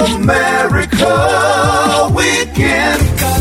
America Weekend.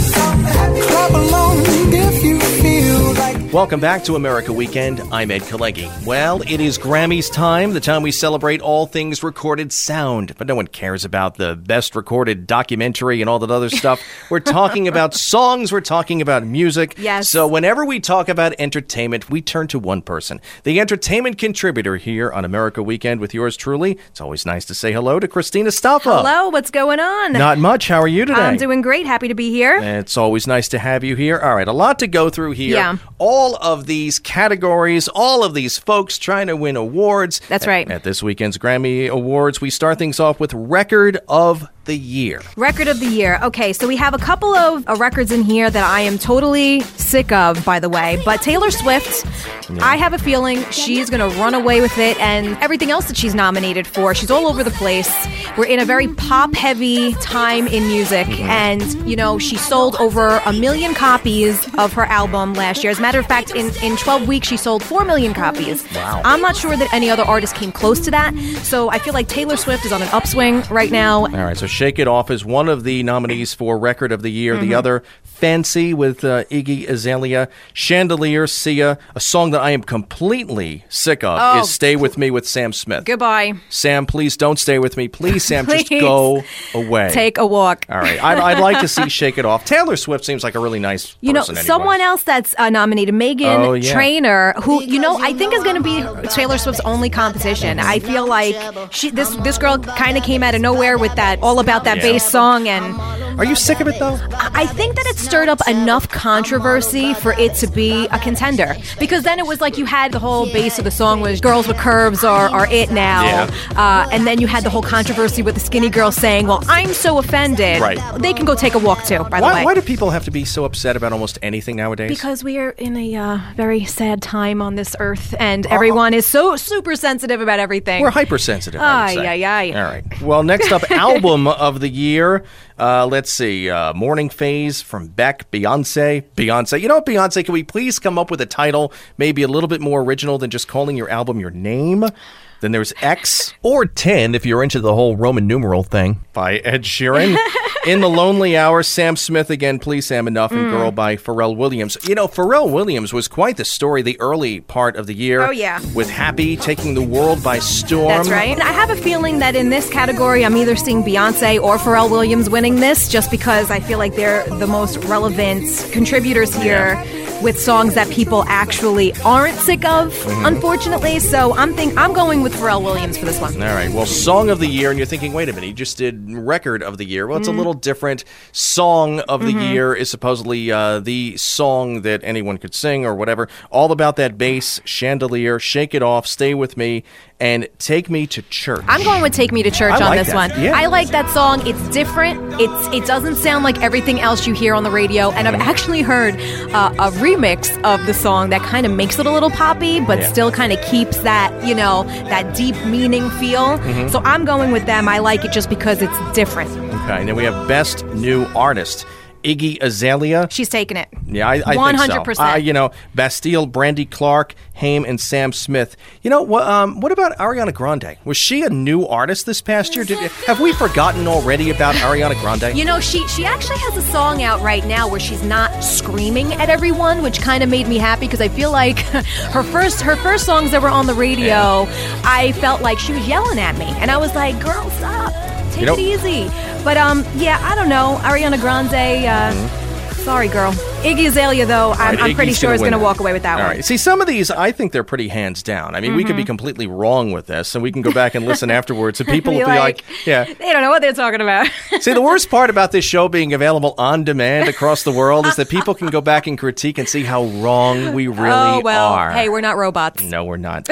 Clap along if you feel like. Welcome back to America Weekend. I'm Ed Kalegi. Well, it is Grammys time, the time we celebrate all things recorded sound. But no one cares about the best recorded documentary and all that other stuff. We're talking about songs. We're talking about music. Yes. So whenever we talk about entertainment, we turn to one person, the entertainment contributor here on America Weekend with yours truly. It's always nice to say hello to Christina Staffa. Hello, what's going on? Not much. How are you today? I'm doing great. Happy to be here. It's always nice to have you here. All right, a lot to go through here. Yeah. All of these categories, all of these folks trying to win awards. That's right. At this weekend's Grammy Awards, we start things off with Record of the Year. Record of the Year. Okay, so we have a couple of records in here that I am totally sick of, by the way. But Taylor Swift, I have a feeling she's going to run away with it, and everything else that she's nominated for. She's all over the place. We're in a very pop-heavy time in music, and, you know, she sold over 1 million copies of her album last year. As a matter of fact, in 12 weeks, she sold 4 million copies. Wow. I'm not sure that any other artist came close to that, so I feel like Taylor Swift is on an upswing right now. All right, so Shake It Off is one of the nominees for Record of the Year. The other, Fancy with Iggy Azalea. Chandelier, Sia. A song that I am completely sick of is Stay With Me with Sam Smith. Goodbye. Sam, please don't stay with me. Please, Sam, just Please. go away. Take a walk. All right, I'd like to see Shake It Off. Taylor Swift seems like a really nice person. You know, anyway. someone else that's nominated, Megan Oh, yeah. Trainor, who, you know, I think is going to be Taylor Swift's only competition. I feel like this girl kind of came out of nowhere with that All About That Bass song, and Are you sick of it, though? I think that it stirred up enough controversy for it to be a contender. Because then it was like you had the whole base of the song was Girls with Curves are it now. Yeah. And then you had the whole controversy with the skinny girl saying, well, I'm so offended. Right. They can go take a walk too, by the way. Why do people have to be so upset about almost anything nowadays? Because we are in a very sad time on this earth, and everyone is so super sensitive about everything. We're hypersensitive, I would say. Ay, ay, ay. All right. Well, next up, Album of the Year. Let's see. Morning Phase from Beck, Beyonce. You know what, Beyonce, can we please come up with a title maybe a little bit more original than just calling your album your name? Then there's X, or 10 if you're into the whole Roman numeral thing, by Ed Sheeran. In the Lonely Hour, Sam Smith again, Please Sam Enough, and Girl by Pharrell Williams. You know, Pharrell Williams was quite the story the early part of the year. Oh, yeah. With Happy taking the world by storm. That's right. And I have a feeling that in this category, I'm either seeing Beyonce or Pharrell Williams winning this, just because I feel like they're the most relevant contributors here. With songs that people actually aren't sick of, unfortunately. So I'm going with Pharrell Williams for this one. All right. Well, Song of the Year, and you're thinking, wait a minute, he just did Record of the Year. Well, it's a little different. Song of the Year is supposedly the song that anyone could sing or whatever. All About That Bass, Chandelier, Shake It Off, Stay With Me, and Take Me to Church. I'm going with Take Me to Church I on like this that. one. Yeah. I like that song. It's different. It doesn't sound like everything else you hear on the radio. And I've actually heard a remix of the song that kind of makes it a little poppy, but still kind of keeps that, you know, that deep meaning feel. So I'm going with them. I like it just because it's different. Okay. And then we have Best New Artist. Iggy Azalea. She's taking it. Yeah, I 100%. think so. You know, Bastille, Brandy Clark, Haim, and Sam Smith. You know, what about Ariana Grande? Was she a new artist this past year? Have we forgotten already about Ariana Grande? You know, she actually has a song out right now where she's not screaming at everyone, which kind of made me happy because I feel like her first songs that were on the radio, I felt like she was yelling at me. And I was like, girl, stop. Take it easy. But, I don't know. Ariana Grande, sorry, girl. Iggy Azalea, though, I'm pretty sure is going to walk away with that one. All right. See, some of these, I think they're pretty hands down. I mean, we could be completely wrong with this, and we can go back and listen afterwards, and people will be like, yeah. They don't know what they're talking about. See, the worst part about this show being available on demand across the world is that people can go back and critique and see how wrong we really are. Hey, we're not robots. No, we're not.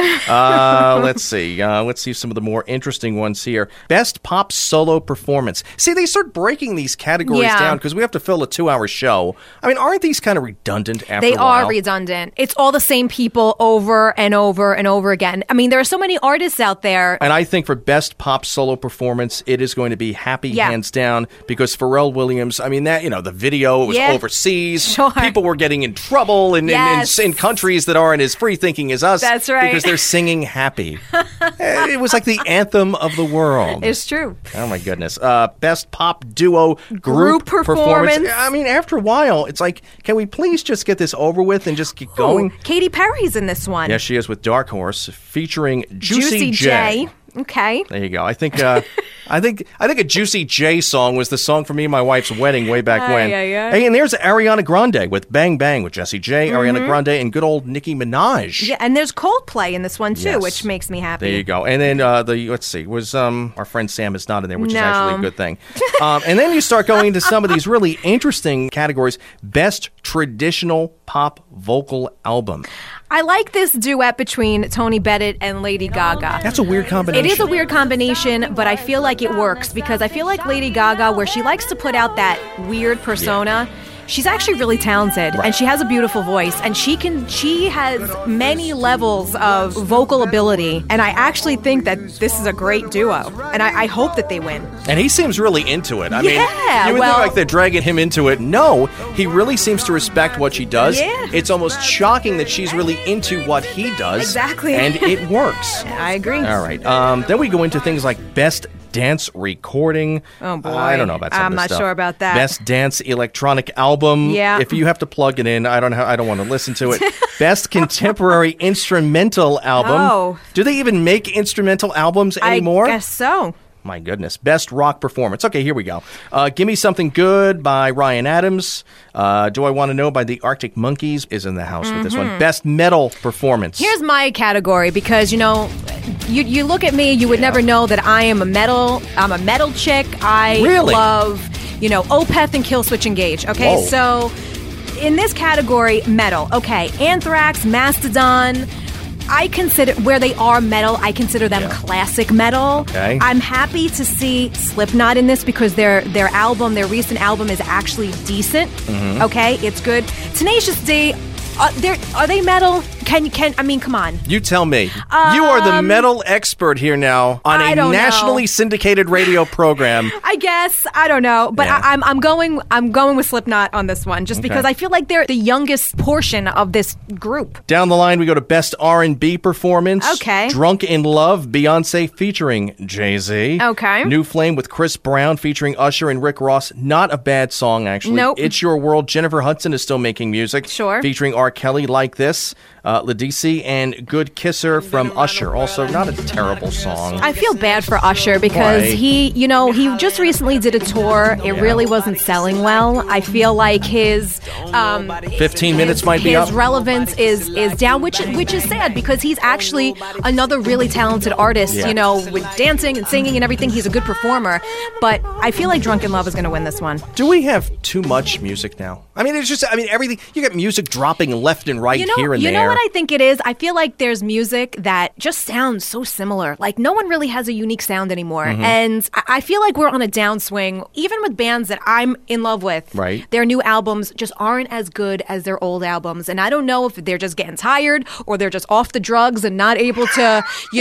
Let's see. Let's see some of the more interesting ones here. Best Pop Solo Performance. See, they start breaking these categories down because we have to fill a 2-hour show. I mean, aren't these kind of redundant after They a while? are redundant. It's all the same people over and over and over again. I mean, there are so many artists out there. And I think for best pop solo performance, it is going to be Happy, Yeah. hands down, because Pharrell Williams, I mean, that, the video was Yeah. overseas. Sure. People were getting in trouble Yes. in countries that aren't as free thinking as us. That's right. Because they're singing Happy. It was like the anthem of the world. It's true. Oh my goodness. Best pop duo Group performance. I mean, after a while, it's like, can we please just get this over with and just get going? Ooh, Katy Perry's in this one. Yes, she is with Dark Horse, featuring Juicy J. Okay. There you go. I think I think a Juicy J song was the song for me and my wife's wedding way back when. yeah. Hey, and there's Ariana Grande with Bang Bang with Jessie J, Ariana Grande, and good old Nicki Minaj. Yeah, and there's Coldplay in this one too, Yes. which makes me happy. There you go. And then let's see, was our friend Sam is not in there, which is No. actually a good thing. And then you start going into some of these really interesting categories. Best traditional pop vocal album. I like this duet between Tony Bennett and Lady Gaga. That's a weird combination. It is a weird combination, but I feel like it works because I feel like Lady Gaga, where she likes to put out that weird persona, she's actually really talented and she has a beautiful voice and she has many levels of vocal ability, and I actually think that this is a great duo, and I hope that they win. And he seems really into it. I mean, Yeah, you would well- think like they're dragging him into it. No, he really seems to respect what she does. Yeah. It's almost shocking that she's really into what he does. Exactly. And it works. I agree. All right. Then we go into things like best dance recording. Oh, boy. I don't know about some I'm of this not stuff. sure about that. Best dance electronic album. Yeah. If you have to plug it in, I don't want to listen to it. Best contemporary instrumental album. Oh. Do they even make instrumental albums anymore? I guess so. My goodness. Best rock performance. Okay, here we go. Give Me Something Good by Ryan Adams. Do I Want to Know by the Arctic Monkeys is in the house with this one. Best metal performance. Here's my category because you look at me, you would never know that I'm a metal chick. I Really? love Opeth and Killswitch Engage. Okay, Whoa. so in this category, metal. Okay, Anthrax, Mastodon. I consider where they are metal. I consider them classic metal. Okay. I'm happy to see Slipknot in this because their recent album is actually decent. Okay, it's good. Tenacious D. Are they metal? Come on. You tell me. You are the metal expert here now on I a don't know. nationally syndicated radio program. I guess I don't know, but Yeah. I'm going with Slipknot on this one, just because I feel like they're the youngest portion of this group. Down the line, we go to Best R&B Performance. Okay. Drunk in Love, Beyonce featuring Jay-Z. Okay. New Flame with Chris Brown featuring Usher and Rick Ross. Not a bad song, actually. Nope. It's Your World. Jennifer Hudson is still making music. Sure. Featuring R. Kelly, Like This. Ladisi and Good Kisser from Usher. Also, not a terrible song. I feel bad for Usher because Why? he just recently did a tour. It really wasn't selling well. I feel like his 15 minutes might be up. His relevance is down, which is sad because he's actually another really talented artist. Yeah. With dancing and singing and everything, he's a good performer. But I feel like Drunken Love is going to win this one. Do we have too much music now? I mean, everything. You got music dropping left and right here and you there. know what I think it is? I feel like there's music that just sounds so similar. Like no one really has a unique sound anymore. Mm-hmm. And I feel like we're on a downswing, even with bands that I'm in love with. Right. Their new albums just aren't as good as their old albums. And I don't know if they're just getting tired or they're just off the drugs and not able to,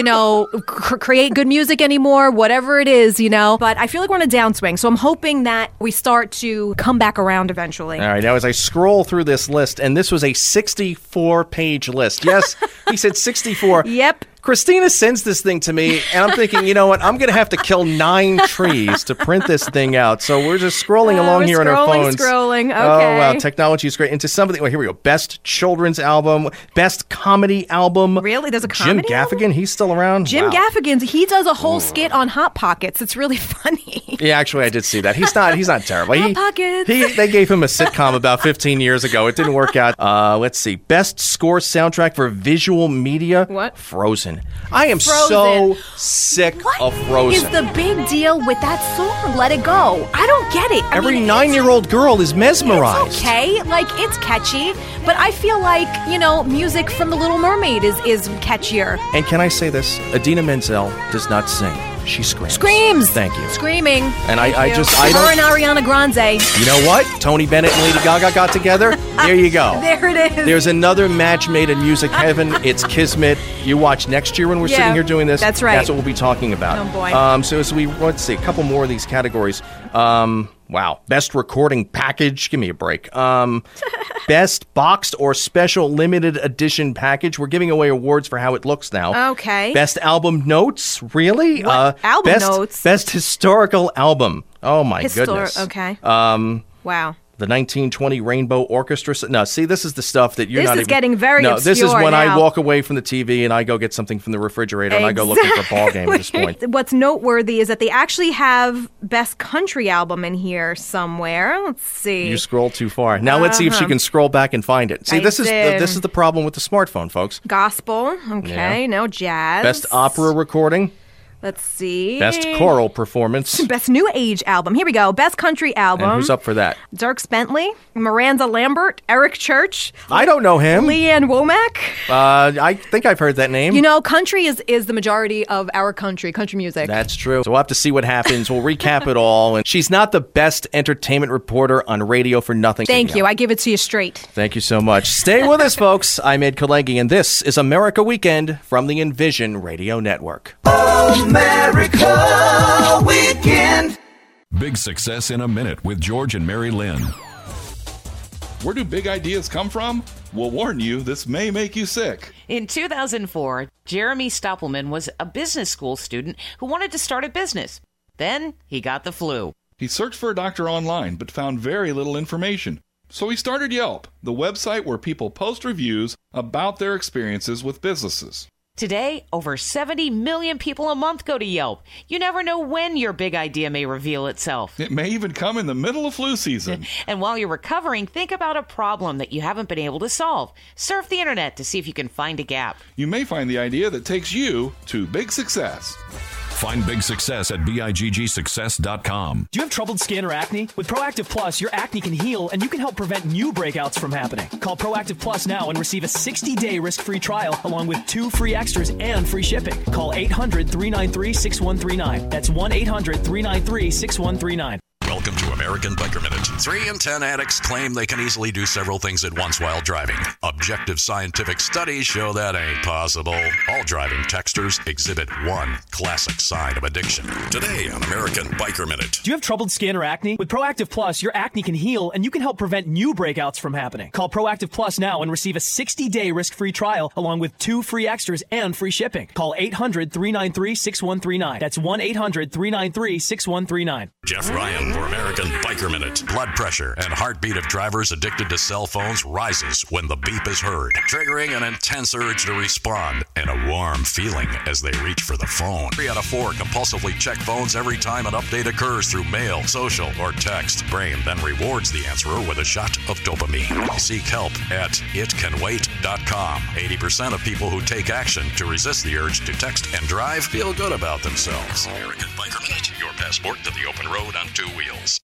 create good music anymore, whatever it is, But I feel like we're on a downswing. So I'm hoping that we start to come back around eventually. All right, now as I scroll through this list, and this was a 64-page list. Yes, he said 64. Yep. Christina sends this thing to me, and I'm thinking, you know what? I'm going to have to kill 9 trees to print this thing out. So we're just scrolling along we're here on our phones. Scrolling. Okay. Oh, wow. Technology is great. Into something. Well, here we go. Best children's album. Best comedy album. Really? There's a comedy Jim album? Gaffigan, he's still around? Jim Wow. Gaffigan, he does a whole skit on Hot Pockets. It's really funny. Yeah, actually, I did see that. He's not terrible. Hot Pockets. They gave him a sitcom about 15 years ago. It didn't work out. Let's see. Best score soundtrack for visual media. What? Frozen. I am so Frozen. sick What of is Frozen. the big deal with that song? Let It Go. I don't get it. Every it's 9-year-old girl is mesmerized. okay. Like, it's catchy, but I feel like, music from The Little Mermaid is catchier. And can I say this? Idina Menzel does not sing. She screams. Screams. Thank you. Screaming. And Thank I you. just- I Her don't- and Ariana Grande. You know what? Tony Bennett and Lady Gaga got together. There you go. There it is. There's another match made in music heaven. It's Kismet. You watch next year when we're sitting here doing this. That's right. That's what we'll be talking about. Oh, boy. So as we, let's see, a couple more of these categories. Wow. Best recording package. Give me a break. Best boxed or special limited edition package. We're giving away awards for how it looks now. Okay. Best album notes. Really? What? Album notes? Best historical album. Oh, my goodness. Okay. Wow. The 1920 Rainbow Orchestra. No, see, this is the stuff that you're This not is even... getting very No, this is obscure when I now. walk away from the TV and I go get something from the refrigerator and I go looking for a ball game at this point. What's noteworthy is that they actually have Best Country Album in here somewhere. Let's see. You scroll too far. Now let's see if she can scroll back and find it. See, I this is did. this is the problem with the smartphone, folks. Gospel. Okay. Yeah. No jazz. Best opera recording. Let's see. Best choral performance. Best New Age Album. Here we go. Best Country Album. And who's up for that? Dierks Bentley, Miranda Lambert, Eric Church, I don't know him. Leanne Womack. I think I've heard that name. You know, country is the majority of our country music. That's true. So we'll have to see what happens. We'll recap it all. And she's not the best entertainment reporter on radio for nothing. Thank you. I give it to you straight. Thank you so much. Stay with us, folks. I'm Ed Kalegi, and this is America Weekend from the Envision Radio Network. America Weekend. Big Success in a Minute with George and Mary Lynn. Where do big ideas come from? We'll warn you, this may make you sick. In 2004, Jeremy Stoppelman was a business school student who wanted to start a business. Then he got the flu. He searched for a doctor online, but found very little information. So he started Yelp, the website where people post reviews about their experiences with businesses. Today, over 70 million people a month go to Yelp. You never know when your big idea may reveal itself. It may even come in the middle of flu season. And while you're recovering, think about a problem that you haven't been able to solve. Surf the internet to see if you can find a gap. You may find the idea that takes you to big success. Find Big Success at BIGGSuccess.com. Do you have troubled skin or acne? With Proactive Plus, your acne can heal and you can help prevent new breakouts from happening. Call Proactive Plus now and receive a 60-day risk-free trial along with 2 free extras and free shipping. Call 800-393-6139. That's 1-800-393-6139. Welcome to American Biker Minute. 3 in 10 addicts claim they can easily do several things at once while driving. Objective scientific studies show that ain't possible. All driving texters exhibit one classic sign of addiction. Today on American Biker Minute. Do you have troubled skin or acne? With Proactive Plus, your acne can heal and you can help prevent new breakouts from happening. Call Proactive Plus now and receive a 60-day risk-free trial along with 2 free extras and free shipping. Call 800-393-6139. That's 1-800-393-6139. Jeff Ryan for American Biker Minute. Blood pressure and heartbeat of drivers addicted to cell phones rises when the beep is heard, triggering an intense urge to respond and a warm feeling as they reach for the phone. 3 out of 4 compulsively check phones every time an update occurs through mail, social, or text. Brain then rewards the answerer with a shot of dopamine. Seek help at itcanwait.com. 80% of people who take action to resist the urge to text and drive feel good about themselves. American Biker Minute, your passport to the open road on 2 wheels.